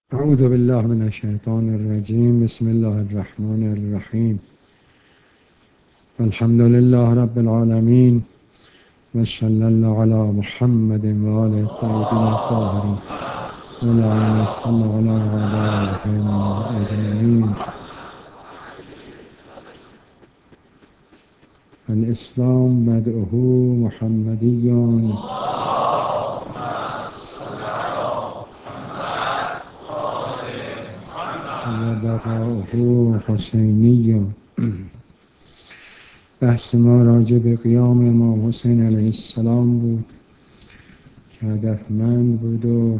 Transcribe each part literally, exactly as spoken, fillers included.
أعوذ بالله من الشيطان الرجيم. بسم الله الرحمن الرحيم. الحمد لله رب العالمين، وصلى الله على محمد وآله الطيبين الطاهرين، اللهم صل على أعدائهم أجمعين. الإسلام بدءه محمدي وبقاؤه حسینی. بحث ما راجع به قیام امام حسین علیه السلام بود که هدفمند بود و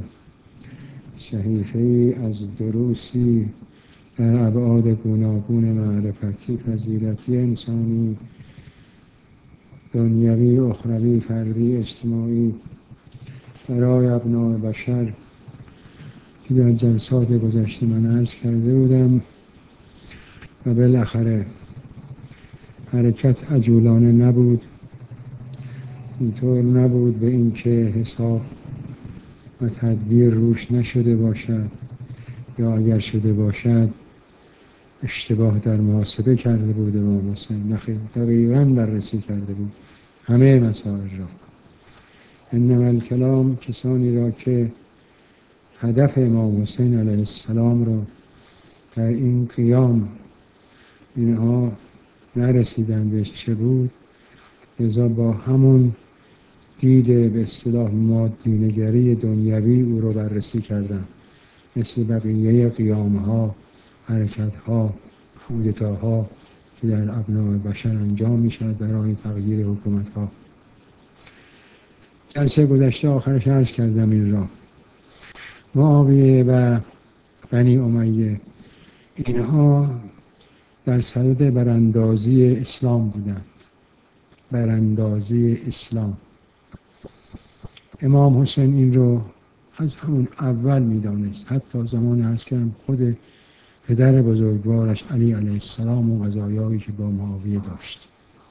صحیفه از دروسی در ابعاد گوناگون معرفتی، فضیلتی انسانی، دنیوی، اخروی، فردی، اجتماعی برای ابناء بشر که در جلسات گذشته من عرض کرده بودم. و بالاخره حرکت عجولانه نبود، اینطور نبود به اینکه حساب و تدبیر روش نشده باشد، یا اگر شده باشد اشتباه در محاسبه کرده بود امام حسین. نخیر، دقیقاً بررسی کرده بود همه مسائل را. انما الکلام کسانی را که هدف امام حسین علیه السلام را در این قیام اینها نرسیدن بهش چه بود، لذا با همون دید به اصطلاح مادی‌نگری دنیوی او رو بررسی کردن، مثل بقیه قیام‌ها، حرکت‌ها، کودتاها که در ابناء بشر انجام می‌شود برای تغییر حکومت‌ها. جلسه گذشته آخرش عرض کردم این را. معاویه و بنی امیه اینها در صدد براندازی اسلام بودند، براندازی اسلام. امام حسین این رو از همون اول میدانست، حتی زمان عرض کردم خود پدر بزرگوارش علی علیه السلام و قضایایی که با معاویه داشت.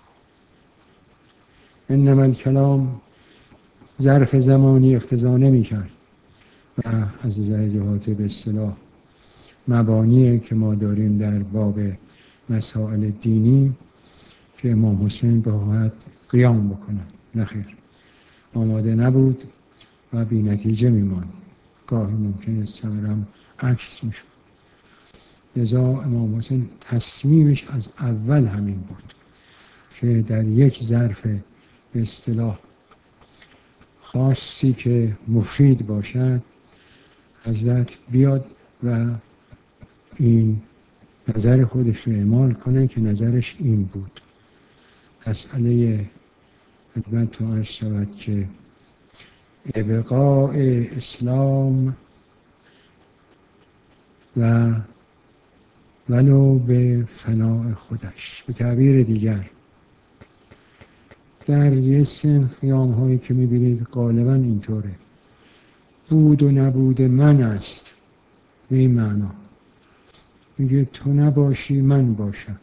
انما الکلام ظرف زمانی اقتضا نمی‌کرد و از نظر جهات به اصطلاح مبانی که ما داریم در باب مسائل دینی که امام حسین باید قیام بکنه، نخیر، آماده نبود و بی نتیجه میماند. گاهی ممکن است چمرم عکس میشد. لذا امام حسین تصمیمش از اول همین بود که در یک ظرف به اصطلاح خاصی که مفید باشد حضرت بیاد و این نظر خودش رو اعمال کنه که نظرش این بود. مسئله خدمتتون عرض شود که ابقاء اسلام و ولو به فناء خودش. به تعبیر دیگر در یه سن قیام هایی که میبینید غالبا اینطوره، بود و نبود من است. به این معنا میگه تو نباشی من باشم،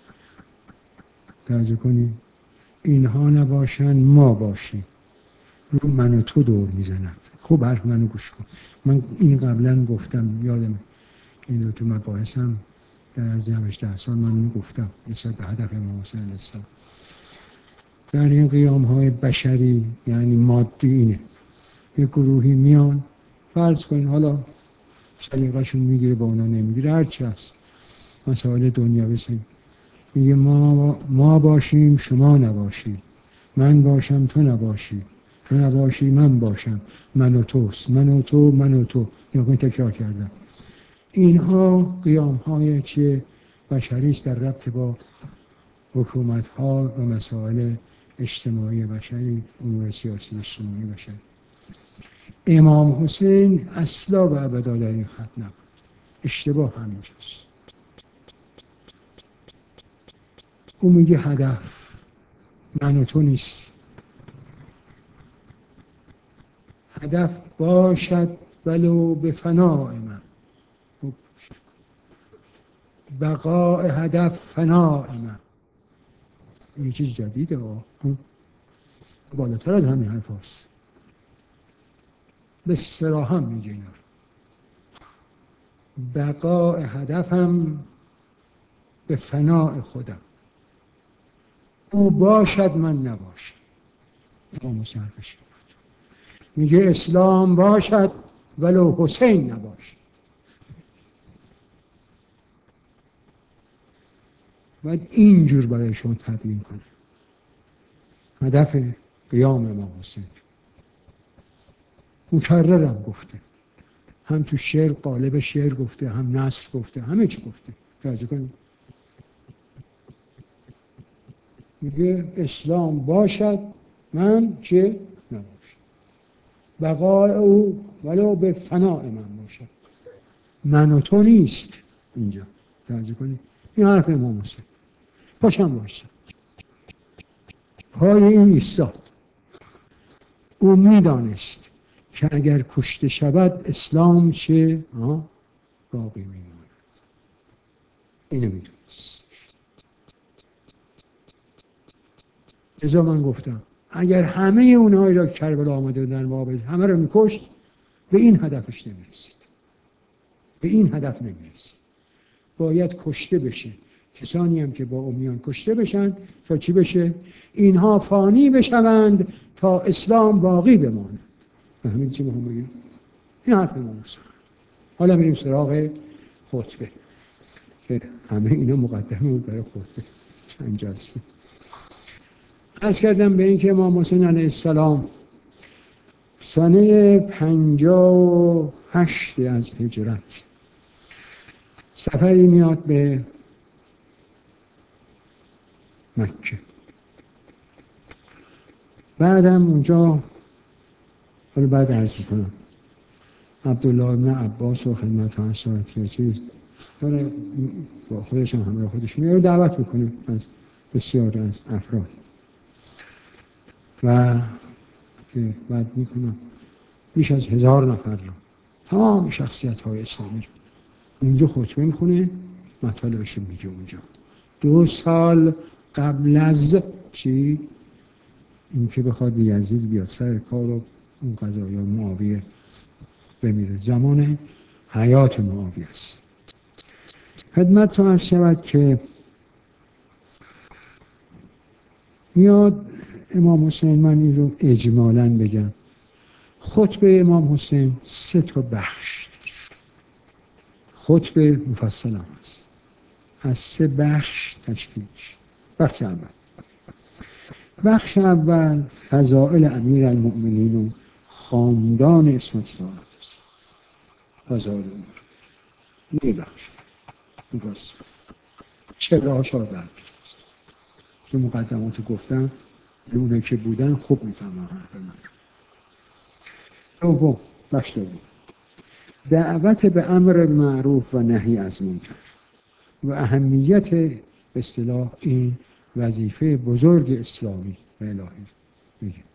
توجه کنید، اینها نباشن ما باشیم، رو من و تو دور میزنند. خوب حرف منو گوش کن. من این قبلا گفتم، یادم این رو تو مباحثم در از هشده سال من اینو گفتم نسبت به هدف امام حسین علیه السلام. در این قیام های بشری یعنی مادی اینه، یک گروهی میان، فرض کنین حالا سلیقه‌شون میگیره با اونا نمیگیره، هر چی هست، مسائل دنیا بسیم، میگه ما ما باشیم شما نباشی، من باشم تو نباشی، تو نباشی من باشم، من و توست، من و تو، من و تو. یا کنید تکرار کردم. اینها قیام های چیه؟ بشری است در ربط با حکومت ها و مسائل اجتماعی بشری، امور سیاسی اجتماعی بشری. امام حسین اصلا و ابدا در این خط نبود. اشتباه همینجاست. او میگه هدف من و تو نیست، هدف باشد ولو به فنای من. بقاء هدف فنای من. این چیز جدیده ها، بالاتر از همین حرف هست. به صراحت میگه اینا. بقاء هدفم به فناء خودم. او باشد من نباشم. امام حسین حرفش بود. میگه اسلام باشد ولو حسین نباشد. باید اینجور برایشون تبیین کنه. هدف قیام امام حسین مکررم گفته، هم تو شعر قالب شعر گفته، هم نثر گفته، همه چی گفته. توجه کنید. میگه اسلام باشد من چه نباشم. بقای او ولو به فناء من باشد. من و تو نیست اینجا. توجه کنید. این حرف امام حسین. پاشم باشد. پای این ایستاد. او میدانست که اگر کشته شود اسلام چه باقی میماند. اینو میدونست. ازا من گفتم اگر همه اونهایی را که کربلا آمده بودن مقابل همه را میکشت، به این هدفش نمیرسید. به این هدف نمیرسید. باید کشته بشه. کسانی هم که با امیان کشته بشن تا چی بشه؟ اینها فانی بشوند تا اسلام باقی بماند. فهمید چی میخوام بگم؟ این حرف امام حسین. حالا میریم سراغ خطبه که همه اینا مقدمه بود برای خطبه. چند جلسه عرض کردم به این که امام حسین علیه السلام سنه پنجاه و هشت از هجرت سفری میاد به مکه. بعدم اونجا، حالا بعد عرض کنم، عبدالله ابن عباس و خدمت ها ساعتی چیز با خودش هم همراه خودش میاره دعوت میکنه از بسیار از افراد و که بعد میکنم بیش از هزار نفر رو، تمام شخصیت های اسلامی رو اونجا خطبه میخونه، مطالبش رو میگه. اونجا دو سال قبل از چی؟ این که بخواد یزید بیاد سر کار و اون قضایا معاویه بمیره، زمان حیات معاویه است. خدمت تو عرض شود که میاد امام حسین، من این رو اجمالاً بگم، خطبه امام حسین سه تا بخش داشت. خطبه مفصل هم هست، از سه بخش تشکیل میشه. بخش اول بخش اول فضائل امیر المؤمنین و خاندان عصمت زاده است. فضائل یه بخش میگوست چرا شادن تو مقدمات گفتم اونه که بودن خوب میفهمن حرف من. دوم، بخش دوم دعوت به امر معروف و نهی از منکر و اهمیت به اصطلاح این وظیفه بزرگ اسلامی و الهی میگه.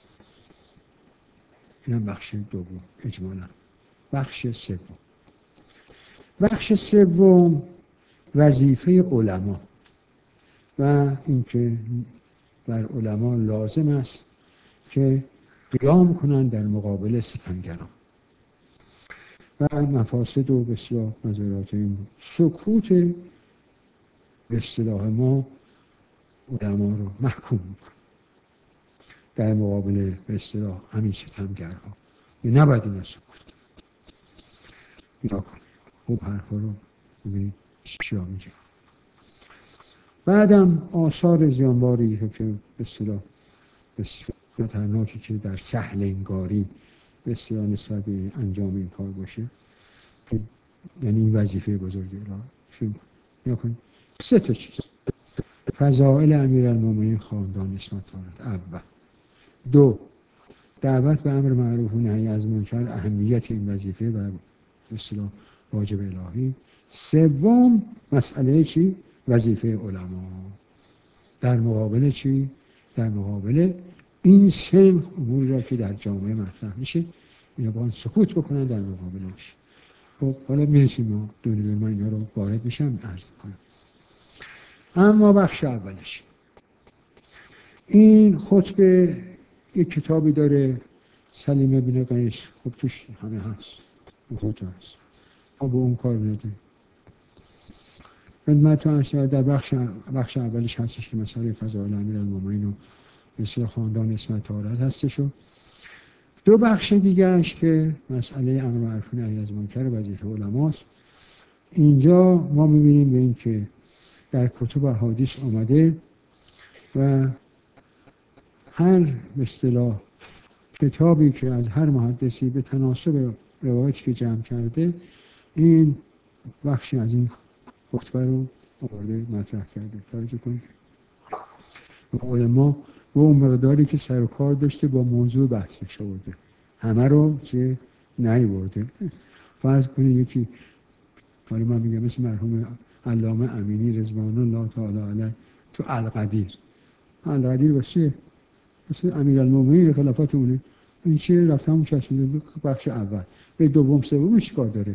اینم بخش دوم اجمالا. بخش سوم بخش سوم وظیفه علما و اینکه بر علما لازم است که قیام کنند در مقابل ستمگران و مفاسد و بسیار نظرات این سکوت به اصطلاح ما علما رو محکوم میکنه در مقابل به اصطلاح همین ستمگرها. نباید این سکوت اینا کنه. خوب حرفا رو ببینید چیا میگه. بعدم آثار زیانباری که به اصطلاح بسیار خطرناکی که در سهل انگاری بسیار نسبت به انجام این کار باشه، یعنی این وظیفه بزرگی را شروع کنید. سه تا چیز: فضائل امیرالمومنین خاندان عصمت زاده اول. دو، دعوت به امر معروف و نهی از منکر، اهمیت این وظیفه و به اصطلاح واجب الهی. سوم، مسئله چی؟ وظیفه علما در مقابل چی؟ در مقابل این سه امور را که در جامعه مطرح میشه، اینا باید سکوت بکنن در مقابلش. خب حالا میرسیم ما دونه دونه من اینا رو وارد میشم عرض کنم. اما بخش اولش این خطبه یک کتابی داره سلیم بن قیس، خب توش همه هست، این خطبه هست. ما به اون کار نداریم. خدمت عرض شود در بخش بخش اولش هستش که مسئله فضائل امیرالمومنین و مثل خاندان اسمت طاهرت هستش و دو بخش دیگرش که مسئله امر معروف و نهی از منکر و وظیفه علماست. اینجا ما می‌بینیم به این که در کتب احادیث آمده و هر به اصطلاح کتابی که از هر محدثی به تناسب روایتی که جمع کرده این بخشی از این خطبه رو آورده مطرح کرده. توجه کنید علما به اون مقداری که سر و کار داشته با موضوع بحثش آورده، همه رو چه نیورده. فرض کنید یکی، حالا من میگم مثل مرحوم علامه امینی رضوان الله تعالی علیه تو القدیر، القدیر واسه مثل امیرالمومنین خلافت اونه، این چیه رفتم اون چسبیده بخش اول به دوم سومش کار داره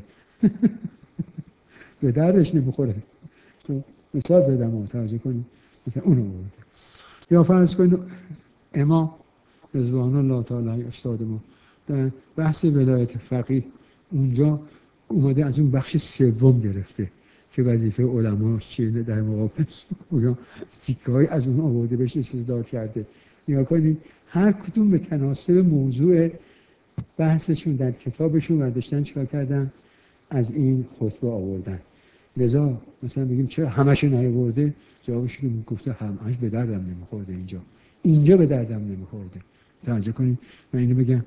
به دردش نمیخوره. تو مثال زدم متوجه کنید مثلا اونو برده. یا فرض کنید امام رضوان الله تعالی استاد ما در بحث ولایت فقیه اونجا اومده از اون بخش سوم گرفته که وظیفه علماست چیه در مقابل اون تیکه‌ای از اون آورده بهش استدلال کرده. نگاه کنید هر کدوم به تناسب موضوع بحثشون در کتابشون برداشتن چیکار کردن از این خطبه آوردن. لذا مثلا بگیم چرا همشو نیاورده، جوابش که گفته همش به دردم نمیخورده، اینجا اینجا به دردم نمیخورده. توجه کنید من اینو بگم.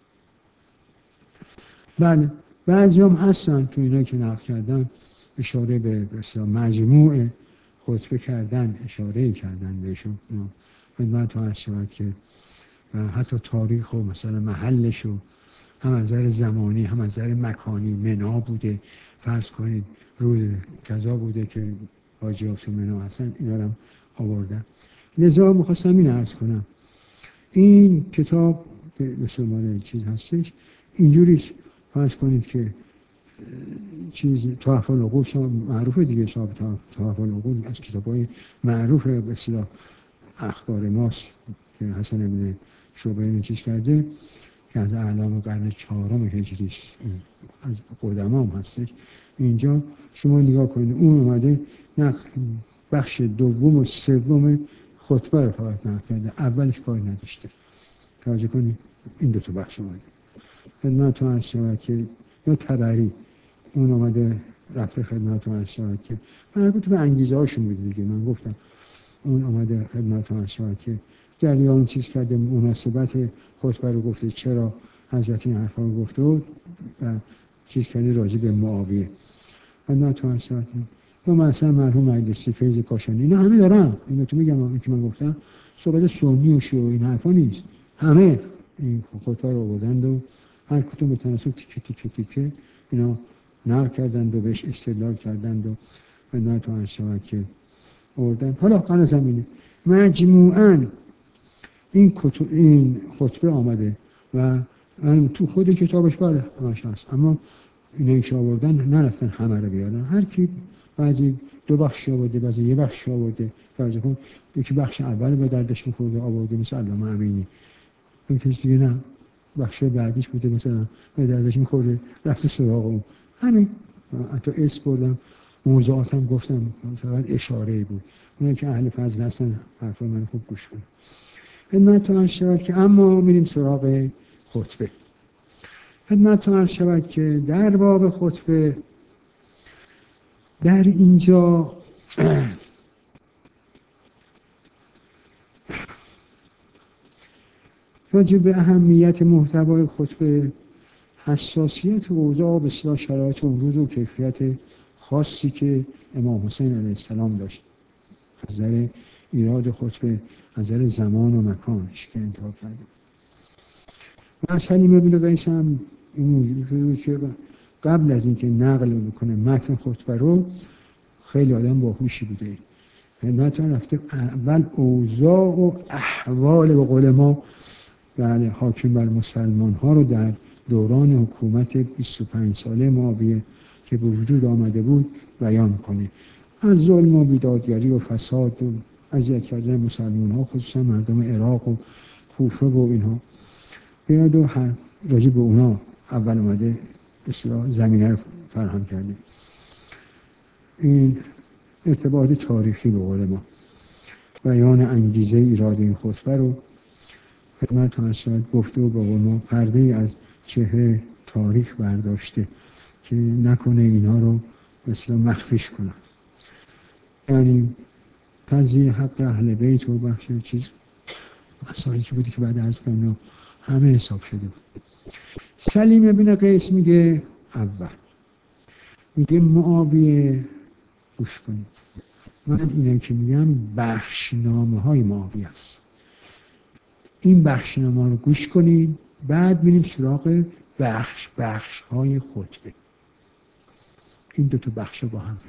بله بعضی هم هستن تو اینا که نقل کردن اشاره به مثلا مجموع خطبه کردن، اشاره کردن بهشون. خدمت عرض شود که حتی تاریخ و مثلا محلش و هم از نظر زمانی هم از نظر مکانی منا بوده، فرض کنید روز کذا بوده که حاجی آقا منا هستن، اینا رو هم آوردن. لذا می‌خواستم این عرض کنم این کتاب که مثلا چیز هستش اینجوری فرض کنید که چیز تحف العقول معروفه دیگه، صاحب تحف العقول از کتاب‌های معروف به اصطلاح اخبار ماست که حسن بن شوبرین چیز کرده که از اعلام قرن چهارم هجری است، از قدما هم هستش. اینجا شما نگاه کنید اون اومده نقل بخش دوم و سوم خطبه رو فقط نقل کرده، اولش کار نداشته. توجه کنید این دو تا بخش اومده. خدمتتون عرض شود که یا تبری اون اومده رفته خدمتتون عرض شود که مربوط به انگیزه هاشون بوده دیگه. من گفتم اون اومده خدمتتون عرض شود که جریان چیز کرده، مناسبت خطبه رو گفته، چرا حضرت این حرفا رو گفته بود و چیز کرده راجع به معاویه. خدمتتون عرض شود یا مثلا مرحوم مجلسی فیض کاشانی، اینا همه دارن. اینو تو میگم این که من گفتم صحبت سنی و شیعه این حرفا نیست، همه این خطبه رو آوردند و هر کدوم به تناسب تیکه تیکه تیکه اینا نقل کردند و بهش استدلال کردند و خدمتتون عرض شود که آوردن. حالا قرار زمینه مجموعاً این کتب این خطبه آمده و من تو خود کتابش بله همش هست، اما اینایی که آوردن نرفتن همه رو بیارن، هر کی بعضی دو بخش آورده بعضی یه بخش آورده. فرض کن یکی بخش اول به دردش می‌خورده آورده مثل علامه امینی، اون کسی دیگه نه بخش بعدیش بوده مثلا به دردش می‌خورده رفته سراغ اون. همین حتی اسم بردم موضوعاتم گفتم فقط اشاره‌ای بود. اونایی که اهل فضل هستن حرفای من خوب گوش کنن. خدمتتون عرض شود که اما میریم سراغ خطبه. خدمتتون عرض شود که در باب خطبه در اینجا راجع به اهمیت محتوای خطبه، حساسیت و اوضاع و بسیار شرایط اون روز و کیفیت خاصی که امام حسین علیه السلام داشت از نظر ایراد خطبه، از نظر زمان و مکانش که انتخاب کرده. از حلیمه بن قیس هم این موضوع که قبل از اینکه نقل بکنه متن خطبه رو خیلی آدم باهوشی بوده، خدمتتون رفته اول اوضاع و احوال به قول ما بله حاکم بر مسلمان ها رو در دوران حکومت بیست و پنج ساله معاویه که به وجود آمده بود بیان کنه، از ظلم و بیدادگری و فساد و اذیت کردن مسلمان ها خصوصا مردم عراق و کوفه و اینها بیاد و راجع به اونا اول اومده اصلاح زمینه رو فراهم کرده. این ارتباط تاریخی به قول ما، بیان انگیزه ایراد این خطبه رو خدمت شاید گفته و به قول ما پرده از چهره تاریخ برداشته که نکنه اینا رو مثلا مخفیش کنن. یعنی تزییح حق اهل بیت و بخش چیز مسائلی که بودی که بعد از کنه همه حساب شده بود. سلیم بن قیس میگه اول میگه معاویه گوش کنید، من اینه که میگم بخشنامه های معاویه است، این بخشنامه رو گوش کنید، بعد میریم سراغ بخش بخش های خطبه. این دو تا بخش با هم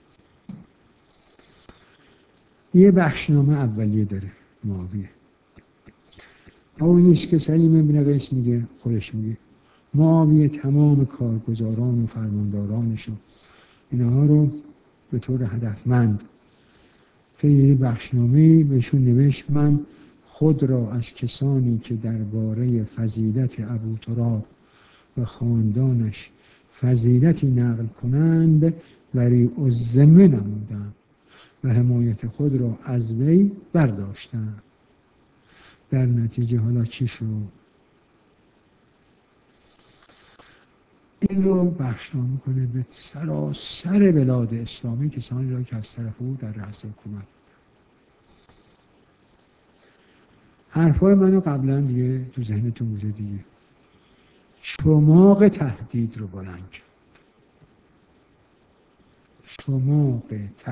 یه بخشنامه اولیه داره معاویه. اون نیست که سلیم بن قیس میگه، خودش میگه معاویه تمام کارگزاران و فرماندارانش و اینها رو به طور هدفمند طی یه بخشنامه‌ای بهشون نوشت من خود را از کسانی که درباره فضیلت ابوتراب و خاندانش فضیلتی نقل کنند بری الذمه نمودم و حمایت خود را از وی برداشتم. در نتیجه حالا چی شد؟ این رو بخشنامه میکنه به سراسر بلاد اسلامی کسانی را که از طرف او در رأس حکومت. حرفای منو قبلا دیگه تو ذهنتون بوده دیگه. چماق تهدید رو بلند کرد. چماق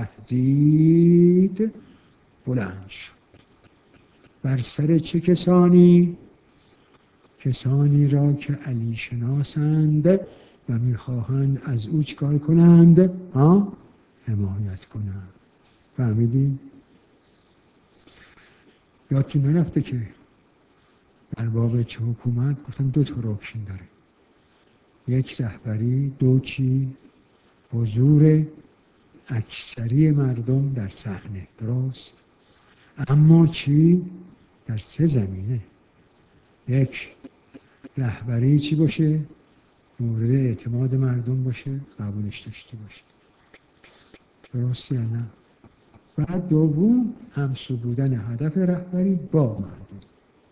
تهدید بلند شد. بر سر چه کسانی؟ کسانی را که علی شناسند و میخواهند از او چیکار کنند؟ ها؟ حمایت کنند. فهمیدین؟ یادتون نرفته که در باب چه حکومت گفتم دو تا رکن داره، یک رهبری، دو چی؟ حضور اکثری مردم در صحنه، درست؟ اما چی؟ در سه زمینه. یک، رهبری چی باشه؟ مورد اعتماد مردم باشه، قبولش داشته باشه، درست یا نه؟ بعد دوم، همسو بودن هدف رهبری با مردم.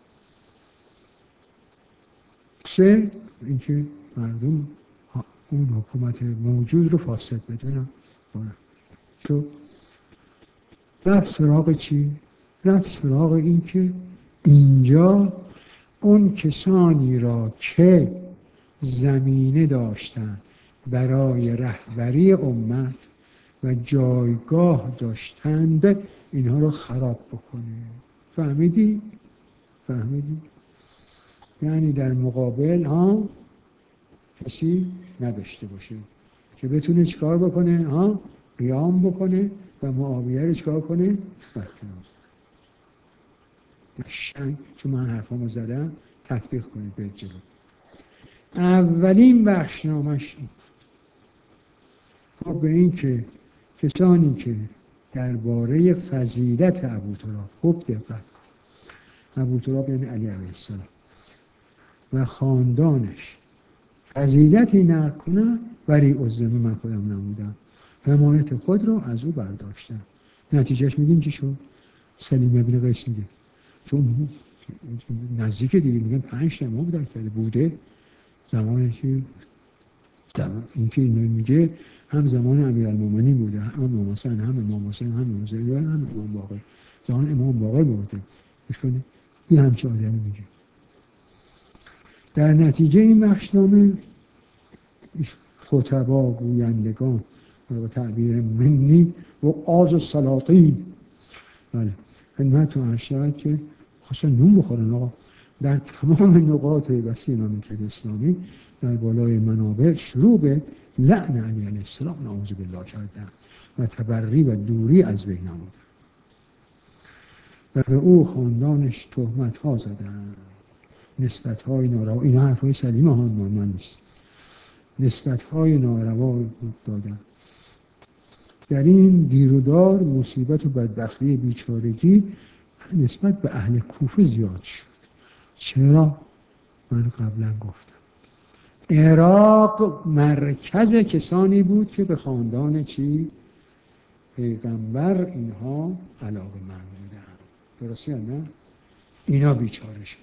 سه، اینکه مردم اون حکومت موجود رو فاسد بدونن. چون رفت سراغ چی؟ رفت سراغ این که اینجا اون کسانی را که زمینه داشتن برای رهبری امت و جایگاه داشتند اینها رو خراب بکنه. فهمیدی؟ فهمیدی؟ یعنی در مقابل ها کسی نداشته باشه که بتونه چیکار بکنه؟ ها قیام بکنه و معاویه رو چیکار کنه؟ برکنار. شنگ چون من حرفامو زدم تطبیق کنید به جلو. اولین بخشنامش خب به این که کسانی که درباره فضیلت ابوتراب، خوب دقت کن، ابوتراب یعنی علی علیه السلام و خاندانش فضیلتی نقل کنن بری الذمه من خودم نمودم، حمایت خود رو از او برداشتم. نتیجهش میگیم چی شد؟ سلیم بن قیس میگه چون نزدیک دیگه میگن پنج تا امام در کرده بوده زمانی که این که اینو میگه هم زمان امیرالمومنین بوده، هم امام حسن، هم امام حسین، هم امام زید، هم امام باقر، زمان امام باقر بوده. گوش کنید این همچه آدمی میگه. در نتیجه این بخشنامه خطبا، گویندگان و تعبیر منی و آز و سلاطین، بله خدمتتون عرض شود که خواستن نون بخورن آقا در تمام نقاط وسیع مملکت اسلامی در بالای منابر شروع به لعن علی علیه السلام نعوذ بالله کردن و تبری و دوری از وی نمودن و به او خاندانش تهمت ها زدن، نسبت های ناروا، این حرف های سلیم ها من نیست، نسبت های ناروا دادن. در این گیرودار مصیبت و بدبختی بیچارگی نسبت به اهل کوفه زیاد شد. چرا؟ من قبلا گفتم عراق مرکز کسانی بود که به خاندان چی؟ پیغمبر اینها علاقه من بودن. درسته یا نه؟ اینا بیچاره شد.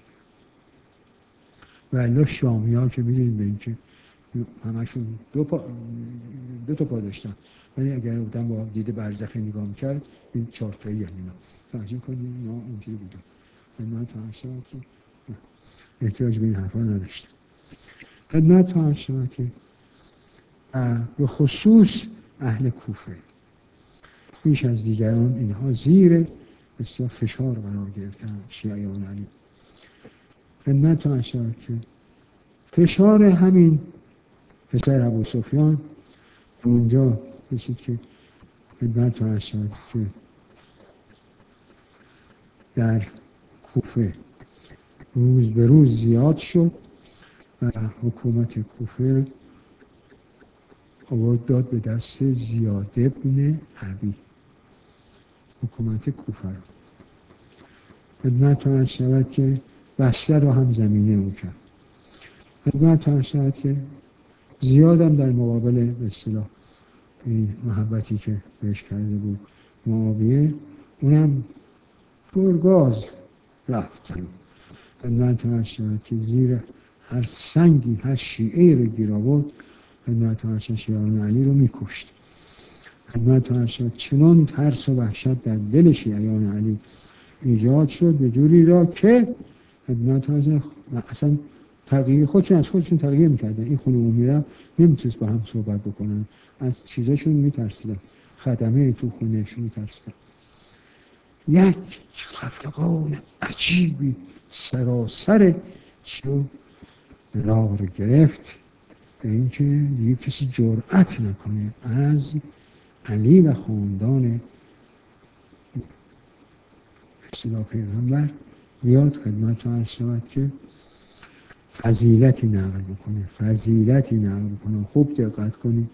ولی شامی ها که میدونید به این که همشون دو, پا دو تا پا داشتن، ولی اگر بودن با دید برزخی نگاه میکرد این چهار تایی هم اینا توجه کنید اینا اونجوری بودن. من توجه که احتیاج به این حرفا نداشتم. خدمت تو عرض شود که به خصوص اهل کوفه بیش از دیگران اینها زیر بسیار فشار قرار گرفتن شیعیان علی. خدمت تو عرض شود که فشار همین پسر ابوسفیان اونجا رسید که خدمت تو عرض شود که در کوفه روز به روز زیاد شد و حکومت کوفه آورد داد به دست زیاد ابن عبی حکومت کوفه رو. خدمت عرض شود که بسته رو هم زمینه او کرد. خدمت عرض شود که زیادم در مقابل به اصطلاح این محبتی که بهش کرده بود معاویه اونم گرگاز رفت. خدمت عرض شود که زیر هر سنگی هر شیعه رو گیر آورد خدمت عرض شود شیعیان علی رو میکشت. خدمت عرض شود چنان ترس و وحشت در دل شیعیان علی ایجاد شد به جوری را که خدمت عرض شود اصلا تغییر خودشون از خودشون تغییر میکردن. این خونه عمومی را نمیتونست با هم صحبت بکنن، از چیزاشون میترسیدن، خدمه تو خونهشون میترسیدن. یک خفقان عجیبی سراسر چیو راه رو گرفت به اینکه دیگه کسی جرأت نکنه از علی و خاندان اصطلاح پیغمبر بیاد خدمت عرض شود که فضیلتی نقل بکنه فضیلتی نقل بکنه. خوب دقت کنید.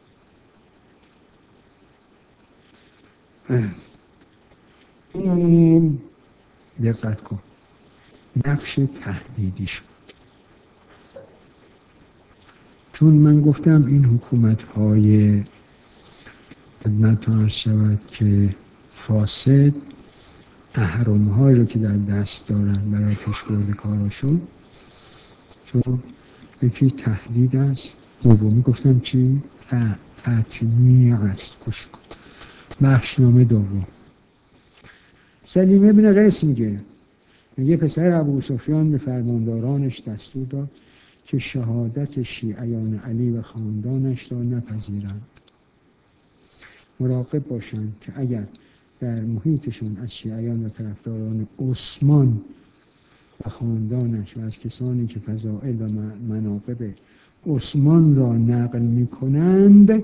این دقت کن نقش تهدیدی شد. چون من گفتم این حکومت های خدمت عرض شود که فاسد اهرم هایی رو که در دست دارن برای پیشبرد کاراشون، چون یکی تهدید است، دومی گفتم چی؟ تطمیع است. گوش کن بخشنامه دوم. سلیمه بن قیس میگه میگه پسر ابوسفیان به فرماندارانش دستور داد که شهادت شیعیان علی و خاندانش را نپذیرند. مراقب باشند که اگر در محیطشون از شیعیان و طرفداران عثمان و خاندانش و از کسانی که فضائل و مناقب عثمان را نقل میکنند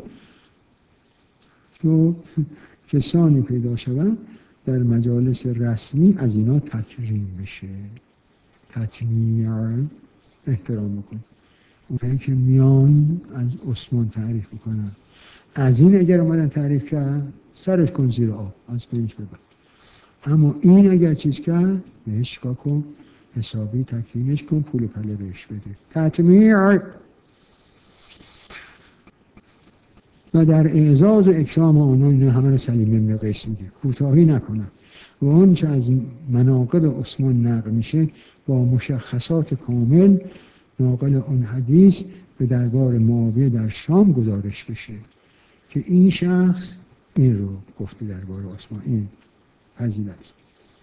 تو کسانی پیدا شوند در مجالس رسمی از اینا تکریم بشه. تطمیع احترام بکن. اونایی که میان از عثمان تعریف میکنن از این اگر اومدن تعریف کرد سرش کن زیر آب از بینش ببر. اما این اگر چیز کرد بهش چیکار کن؟ حسابی تکریمش کن، پول پله بهش بده. تطمیع. و در اعزاز و اکرام آنان اینو همه رو سلیمه بن قیس میگه کوتاهی نکنن و آنچه از مناقب عثمان نقل میشه با مشخصات کامل ناقل اون حدیث به دربار معاویه در شام گزارش بشه که این شخص این رو گفته درباره عثمان، این فضیلت.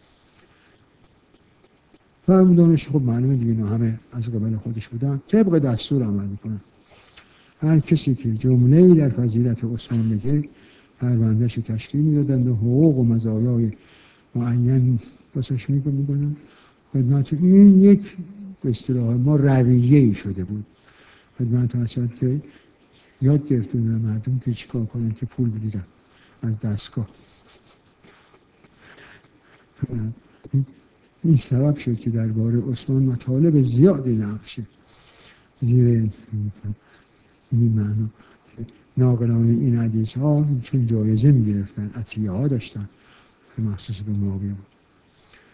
فرمودانش خب معلومه دیگه اینا همه از قبل خودش بودن، طبق دستور عمل میکنن. هر کسی که جمله‌ای در فضیلت عثمان بگه پروندهش رو تشکیل میدادن و حقوق و مزایای معین واسش میکنن. خدمت این یک به اصطلاح ما رویه‌ای شده بود. خدمت هستند که یاد گرفتن مردم که چیکار کنن که پول بگیرن از دستگاه. این سبب شد که درباره عثمان مطالب زیادی نقشه زیر این معنا ناقلان این حدیث ها چون جایزه می گرفتن، عطیه ها داشتن که مخصوص به معاویه بود.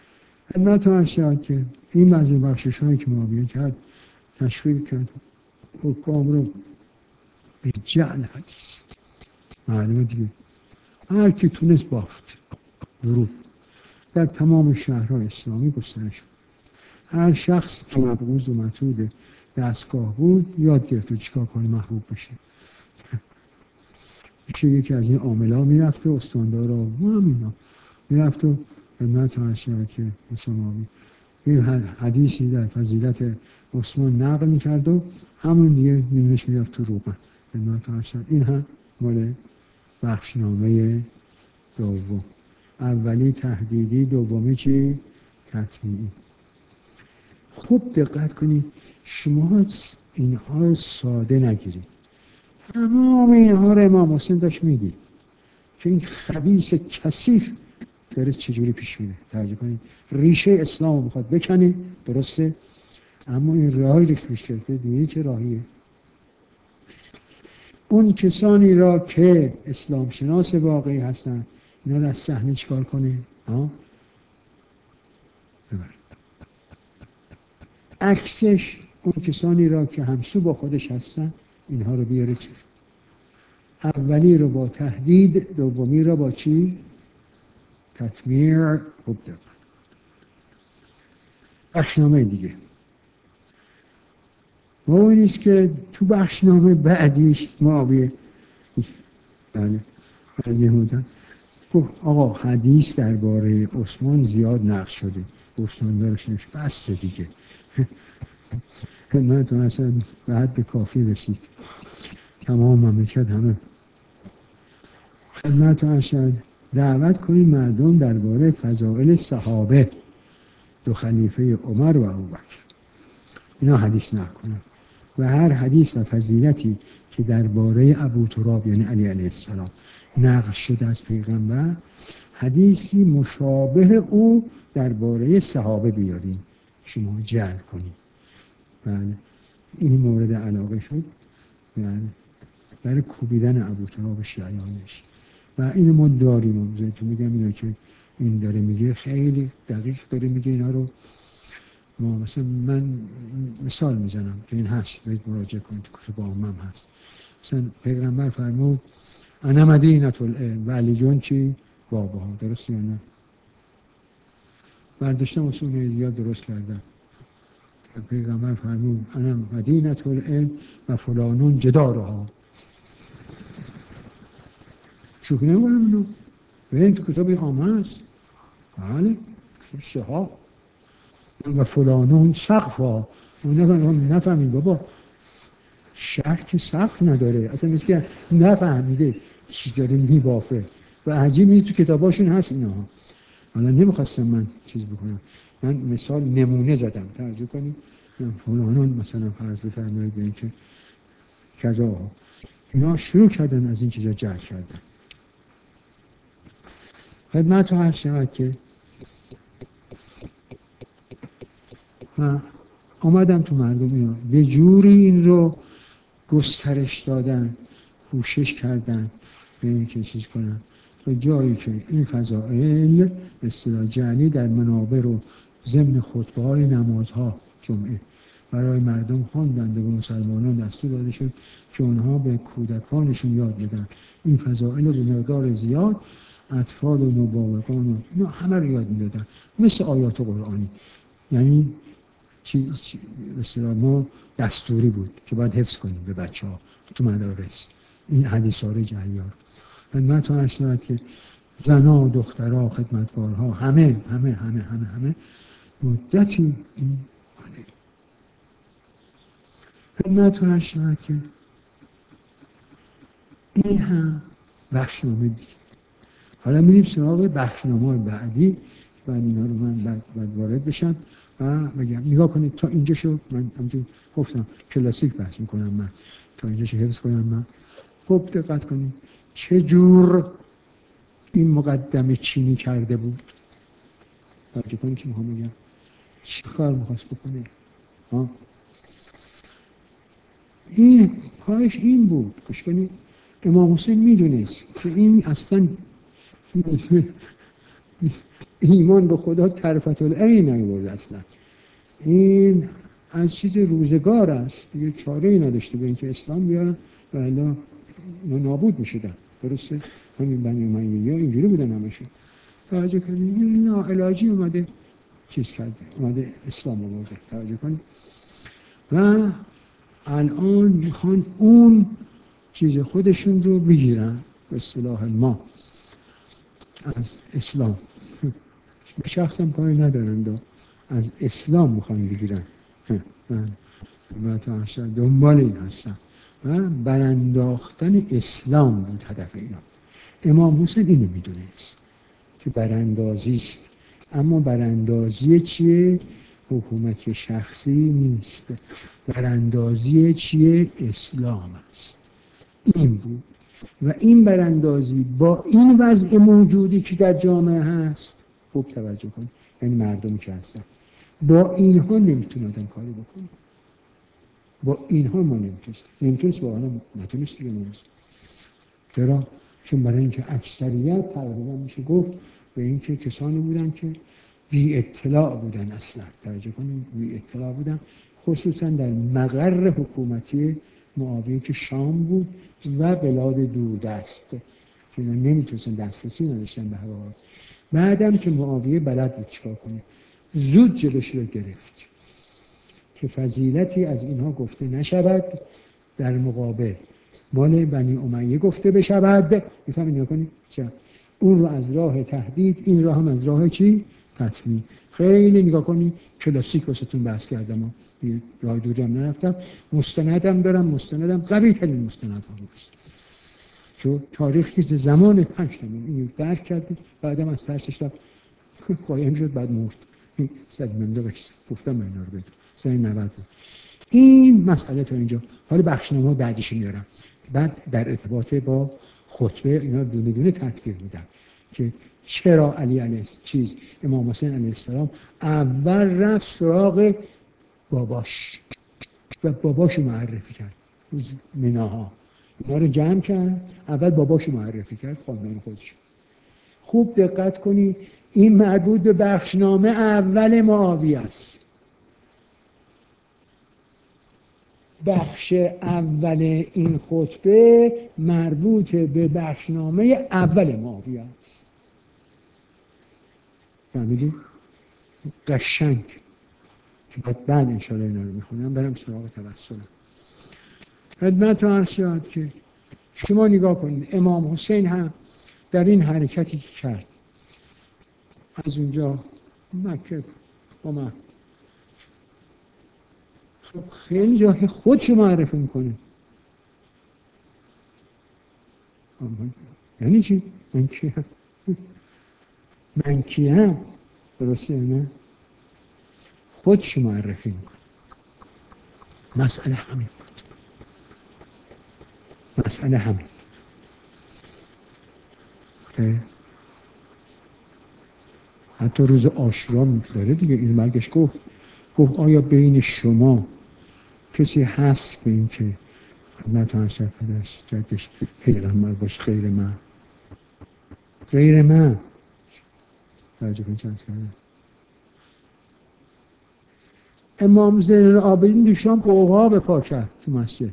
خدمت عرض شد که این بعضی بخشش هایی که معاویه کرد تشویق کرد حکام رو به جعل حدیث معلومه دیگه، هر کی تونست بافت درود در تمام شهرهای اسلامی گسترش بود. هر شخص که مبغوض و مطرود دستگاه بود یاد گرفت چیکار کنه محبوب بشه. میشه یکی از این عاملا میرفت و استاندار رو همینا میرفت و خدمت هاشم که مسلمانی این حدیثی در فضیلت عثمان نقل میکرد و همون دیگه نیمش میرفت تو روغن. خدمت هاشم این هم مال بخشنامه دوم، اولی تهدیدی، دومی چی؟ تطمیعی. خوب دقت کنید، شما اینها رو ساده نگیرید. تمام اینها رو امام حسین داشت میدید که این خبیث کثیف داره چجوری پیش میره. توجه کنید، ریشه اسلام رو میخواد بکنه، درسته، اما این راهی رو که پیش گرفته دیدید چه راهیه. اون کسانی را که اسلام شناس واقعی هستن اینا رو از صحنه چیکار کنه؟ ها؟ ببر. عکسش اون کسانی را که همسو با خودش هستن اینها رو بیاره چی؟ اولی رو با تهدید، دومی رو با چی؟ تطمیع. خوب دقت. بخشنامه دیگه و اون نیست که تو بخشنامه بعدیش معاویه بله از یهودان گفت آقا حدیث درباره عثمان زیاد نقل شده، عثمان دارش نش بسته دیگه. خدمتتون اصلا به حد کافی رسید، تمام مملکت همه خدمتتون اصلا دعوت کنید مردم درباره فضائل صحابه، دو خلیفه عمر و ابوبکر اینا حدیث نقل کنن و هر حدیث و فضیلتی که درباره ابو تراب یعنی علی علیه السلام نقل شده از پیغمبر، حدیثی مشابه او درباره صحابه بیارین شما جعل کنید. بله این مورد علاقه شد، بله برای کوبیدن ابو تراب شیعیانش و اینو ما داریم. تو میگم اینا که این داره میگه خیلی دقیق داره میگه اینا رو. ما مثلا من مثال میزنم که این هست، برید مراجعه کنید تو کتب عامه هست. مثلا پیغمبر فرمود انا مدینة العلم و علیون چی؟ باباها. درست یا نه؟ برداشتم اصول میدیا درست کردم. پیغمبر فرمود انا مدینة العلم و فلانون جدارها. شوخی نمی‌کنم اینو. ببین تو کتاب عامه هست. بله صحاب و فلانون سقفا. اون نفهمید بابا شهر که سقف نداره، اصلا مثل که نفهمیده چی داره میبافه و عجیب نیست تو کتاباشون هست اینا. حالا نمیخواستم من چیز بکنم، من مثال نمونه زدم. توجه کنید فلانون مثلا فرض بفرمایید به این که کذا اینا شروع کردن از این چیزا جعل کردن. خدمت رو هر شود که آمدم تو مردم اینا به جوری این رو گسترش دادن، کوشش کردن به این که چیز کنن تا جایی که این فضائل به اصطلاح جعلی در منابر و ضمن خطبه‌های نمازها جمعه برای مردم خواندند و به مسلمانان دستور داده شد که اونها به کودکانشون یاد بدن این فضائل به مقدار زیاد. اطفال و نوباوگان و اینا همه رو یاد میدادن مثل آیات قرآنی. یعنی چی چی مثلا ما دستوری بود که باید حفظ کنیم به بچه ها تو مدارس این حدیث ها جعلیار. خدمت ها اشتراک که زنها و دخترها خدمتگارها همه همه همه همه همه مدتی این خدمت ها اشتراک که این هم بخشنامه دیگه. حالا میریم سراغ بخشنامه بعدی و اینا رو من بعد وارد بشم و بگم نگاه کنید تا اینجا شو. من همونجور گفتم کلاسیک بحث میکنم، من تا اینجا شو حفظ کنم. من خوب دقت کنید چه جور این مقدمه چینی کرده بود. توجه کنید که میخوام بگم چی کار میخواست بکنه. ها این کارش این بود. گوش کنید امام حسین میدونست که این اصلا ایمان به خدا طرفت العین نیورده اصلا. این از چیز روزگار است دیگه، چاره ای نداشته به اینکه اسلام بیارن و الا نابود میشدن. درسته؟ همین بنی امیه ها اینجوری بودن همشون. توجه کنید این ناعلاجی اومده چیز کرده، اومده اسلام آورده. توجه کنید و الان میخوان اون چیز خودشون رو بگیرن به اصطلاح ما از اسلام. به شخصم کاری ندارن دو. از اسلام میخوان بگیرن. من تا دنبال این هستم و برانداختن اسلام بود هدف اینا. امام حسین اینو میدونست که براندازی است، اما براندازی چیه؟ حکومت شخصی نیست، براندازی چیه؟ اسلام است. این بود و این براندازی با این وضع موجودی که در جامعه هست، خوب توجه کنید، یعنی مردمی که هستن با اینها نمیتونه آدم کاری بکنه. با اینها ما نمیتونست نمیتونست با آنها نتونست دیگه نمیتونست. چرا؟ چون برای اینکه اکثریت تقریبا میشه گفت به اینکه کسانی بودن که بی اطلاع بودن، اصلا توجه کنید بی اطلاع بودن، خصوصا در مقر حکومتی معاویه که شام بود و بلاد دوردست که نمیتونستن دسترسی نداشتن به هوا. بعدم که معاویه بلد بود چیکار کنه، زود جلوش رو گرفت که فضیلتی از اینها گفته نشود، در مقابل مال بنی امیه گفته بشود. میفهمید نگاه کنید چه اون رو از راه تهدید، این رو هم از راه چی؟ تطمیع. خیلی نگاه کنید کلاسیک واسهتون بحث کردم، راه دوری هم نرفتم، مستندم دارم، مستندم قوی ترین مستند هم هست. چون تاریخی که زمان پنج تا این درک کردیم، بعدم از ترسش قایم شد، بعد مرد. صد منده بکس گفتم من اینا رو بهتون سنه نود بود. این مسئله تا اینجا. حالا بخشنامه بعدیش میارم، بعد در ارتباط با خطبه اینا دونه دونه تطبیق میدم که چرا علی علیه چیز امام حسین علیه السلام اول رفت سراغ باباش و باباشو معرفی کرد. روز مناها اینا رو جمع کرد، اول باباشو معرفی کرد، خاندان خودش. خوب دقت کنی این مربوط به بخشنامه اول معاویه است. بخش اول این خطبه مربوط به بخشنامه اول معاویه است. فهمیدی؟ قشنگ که بعد بعد انشاءالله اینا رو میخونم برم سراغ توسلم. خدمت رو عرض شد که شما نگاه کنید امام حسین هم در این حرکتی که کرد از اونجا مکه اومد، خب خیلی جای خودشو معرفی میکنه. یعنی چی؟ من کیم؟ من کیم؟ درسته نه؟ خودشو معرفی میکنه. مسئله همین بود. مسئله همین بود. حتی روز عاشورا داره دیگه این مرگش گفت گفت آیا بین شما کسی هست به این که نتوانست پدرش جدش پیغمبر باشه غیر من؟ غیر من. توجه کن چند کرده امام زین العابدین دوشان قوقا به پا کرد تو مسجد.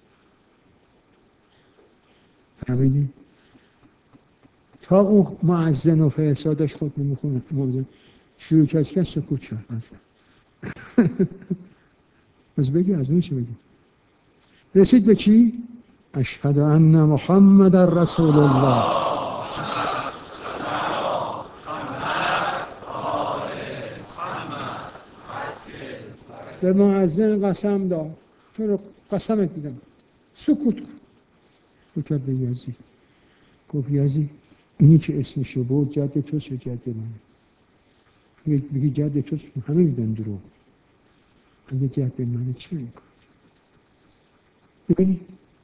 فهمیدی؟ تا اون مؤذن و فرستادش خود نمیخونه امام زین شروع کرد که سکوت شد. از بگی از اون چه بگی؟ رسید به چی؟ اشهد ان محمد رسول الله. به مؤذن قسم داد، تو رو قسمت دیدم سکوت کن. گفت به یزید، گفت یزید اینی که اسمشو بود جد توست یا جد منه؟ بگی جد توست همه میدن درو، اگه جد منه چی میکن؟ ببینی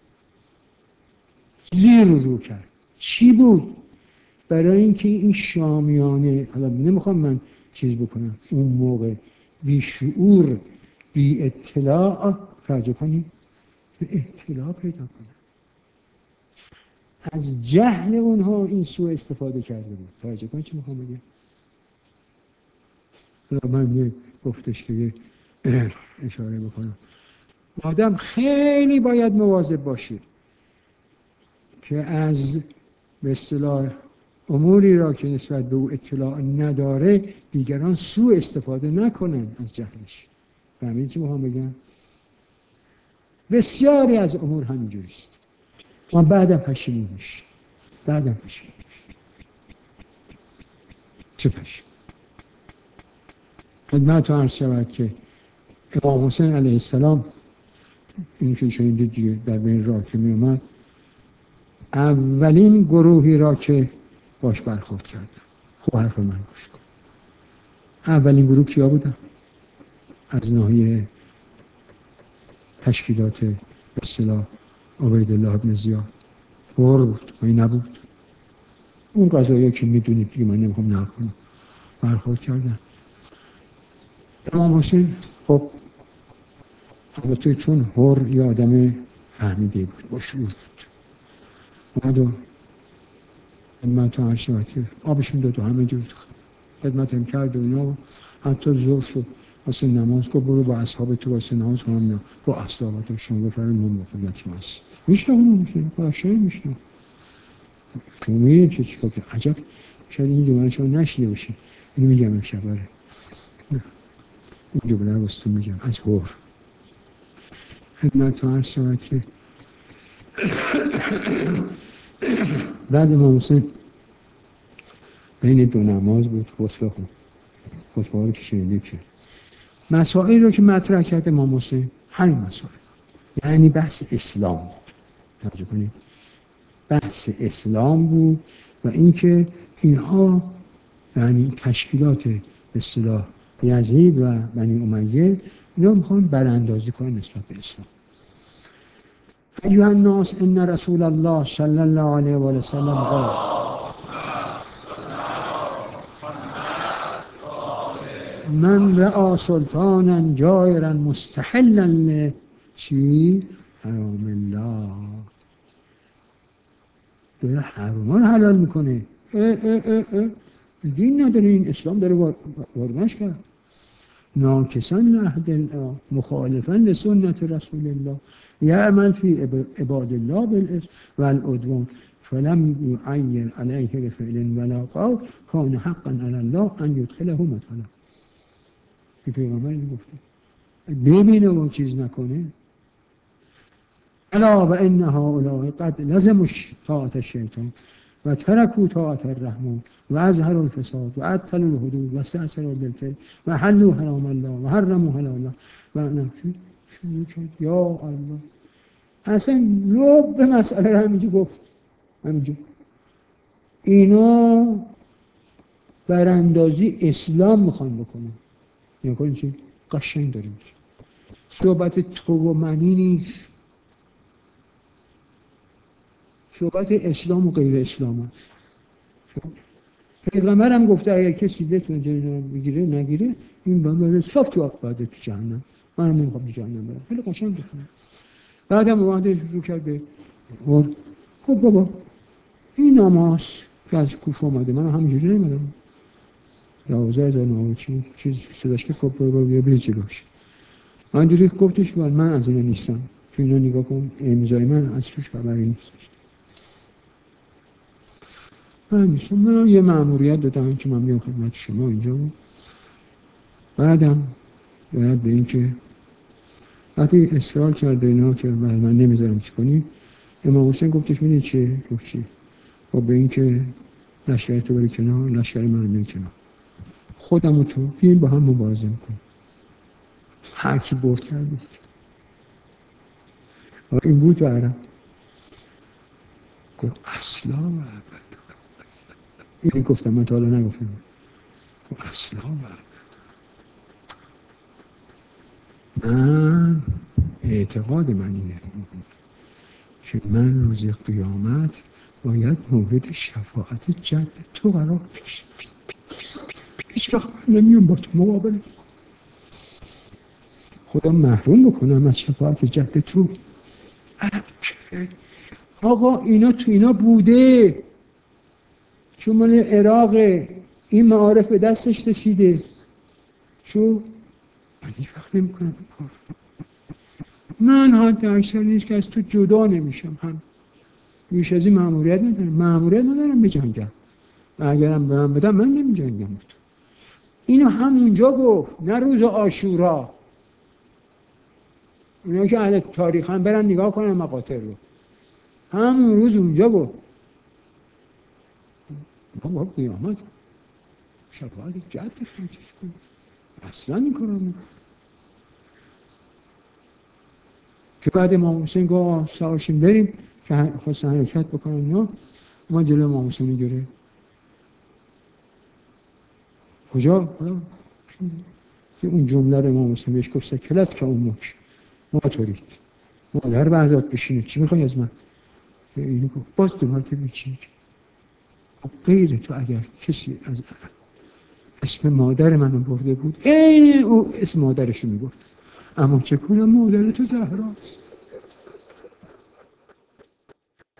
زیر رو کرد. چی بود؟ برای اینکه این شامیانه، حالا نمیخوام من چیز بکنم، اون موقع بی شعور بی اطلاع توجه کنی اطلاع پیدا کنه، از جهل اونها این سوء استفاده کرده بود. توجه کنی چی میخوام بگم؟ من یه گفتش که اشاره بکنم. آدم خیلی باید مواظب باشه که از به اصطلاح اموری را که نسبت به او اطلاع نداره دیگران سوء استفاده نکنن از جهلش. فهمید چی میخوام بگم؟ بسیاری از امور همینجوریست. ما بعدم پشیمون میشه. بعدم پشیمون میشه. چه پشیمون؟ خدمت عرض شود که امام حسین علیه السلام، این که شنیدید دیگه، در بین راه که می اومد اولین گروهی را که باش برخورد کردن، خوب حرف من گوش کن، اولین گروه کیا بودن؟ از ناحیه تشکیلات به اصطلاح عبیدالله ابن زیاد هور بود، این نبود. اون قضایی که میدونید دیگه، من نمیخوام نقل کنم، برخورد کردن. امام حسین خب البته چون هور یه آدم فهمیده بود، با شعور بود، اومد و خدمت عرض شود که آبشون داد و همه جور خدمت هم کرد و اینا، و حتی ظهر شد واسه نماز گفت برو با اصحاب تو واسه نماز کنم، نه با اصحابتون شما بفرمایید من با خدمت شما هست. میشنم حسین قشنگ میشنم. شما میگید که چیکار کنم؟ عجب شاید این جمله شما نشیده باشید. اینو میگم امشب. آره این جمله رو واسه تو میگم از هور. خدمت عرض شود که بعد امام حسین بین دو نماز بود، خطبه خون خطبه ها رو که شنیدید که مسائلی رو که مطرح کرده امام حسین همین مسائل، یعنی بحث اسلام بود. توجه کنید، بحث اسلام بود و اینکه اینها یعنی تشکیلات به اصطلاح یزید و بنی امیه اینا میخوان براندازی کنن نسبت به اسلام. ایها الناس ان رسول الله صلی الله علیه و سلم قال من رأى سلطانا جائرا مستحلا چی؟ حرام الله. داره حراما رو حلال میکنه. اه اه اه اه. دین نداره، این اسلام داره واردش کرد. ناکسا لعهد الله مخالفا لسنت رسول الله یعمل فی عباد الله بالاثم والعدوان فلم یعیر علیه بفعل ولا قول کان حقا علی الله ان یدخله مدخله. که پیغمبر این گفته ببینه و چیز نکنه. الا و ان هؤلاء قد لزموا طاعة الشیطان و ترکوا طاعة الرحمن و اظهروا الفساد و عطلوا الحدود و استأثروا بالفعل و حلوا حرام الله و حرموا حلال الله و شروع کرد یا الله. اصلا لب به مسئله رو همینجا گفت. همینجا اینا براندازی اسلام میخوان بکنن. یا کنید چی؟ قشنگ داریم صحبت تو و منی نیست، صحبت اسلام و غیر اسلام هست. پیغمبر هم گفته اگر کسی بتونه جنان بگیره نگیره این بابا صاف تو باید تو جهنم. من هم نمیخوام تو جهنم برم. خیلی قشنگ بکنم. بعدم اومده رو کرده خب بابا این نماز که از کوفه آمده من همینجوری نمیدم دوازده هزار نماز چی چیز صداش که خب بابا بیا برید جلوش. من دیگه گفتش من از اینا نیستم، تو اینا نگاه کن امضای من از توش خبری نیستش. من نیستم، من یه مأموریت دادم که من میام خدمت شما اینجا. بعدم باید به این که وقتی اصرار کرده اینا که من نمیذارم چی کنی، امام حسین گفتش میدید چه؟ گفت چی؟ خب به این که لشکر تو بری کنار، لشکر من بری کنار، خودم و تو بیاییم با هم مبارزه میکنیم. هر کی برد کرده این بود و عرب گفت اصلا و عبد. این گفتم من تا حالا نگفتم. گفت اصلا و عبد من اعتقاد من اینه که من روز قیامت باید مورد شفاعت جد تو قرار بگیرم. هیچ وقت من نمیام با تو مقابله بکنم، خدا محروم بکنم از شفاعت جد تو. آقا اینا تو اینا بوده، چون من عراق این معارف به دستش رسیده. چون من هیچ وقت نمی کنم این کار. من حتی اکثر نیست که از تو جدا نمیشم. هم بیش از این مأموریت ندارم. مأموریت ندارم بجنگم. و اگرم به من بدم من نمی جنگم. اینو همونجا گفت، نه روز عاشورا. اونا که اهل تاریخ هم برن نگاه کنن مقاطع رو، همون روز اونجا گفت با قیامت شفاعت جد خیلیش کنم. اصلا این کار رو نگفت. که بعد امام حسین گفت سوارشیم بریم که خواستن حرکت بکنن، یا ما جلو امام حسین رو گرفت. کجا؟ که اون جمله رو امام حسین بهش گفت سکلت که اون مک ما تورید مادر برداد بشینه، چی میخوای از من؟ اینو گفت باز دوباره که میچینی غیر تو اگر کسی از اسم مادر منو برده بود این او اسم مادرشو میگفت، اما چه کنم مادر تو زهراست.